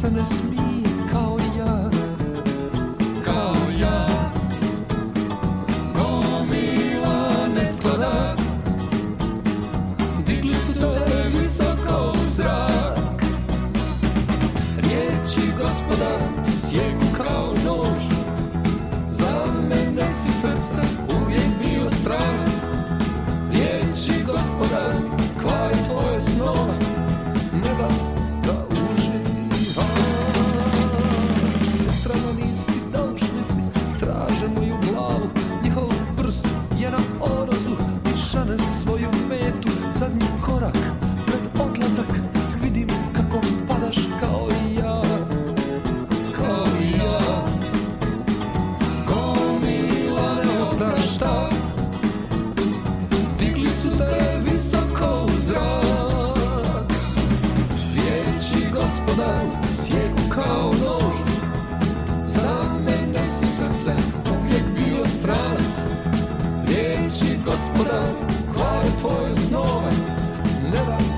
se ne smije kao ja, kao ja. Gomila nesklada, digli su te visoko u zrak. Riječi Gospoda sjeku kao nož, za mene si srca uvijek bio stranac. Riječi Gospoda kvari tvoje snove, ne da uživaš. Sutra na isti doušnici traže moju glavu, njihov prst je na orozu i šane svoju metu. Zadnji korak pred odlazak, vidim kako padaš kao i ja, kao i ja. Gomila ne oprašta, digli su te visoko u zrak. Riječi Gospoda sjeku kao nož, za mene si srce uvijek bio stranac. Riječi Gospoda kvare tvoje snove, ne da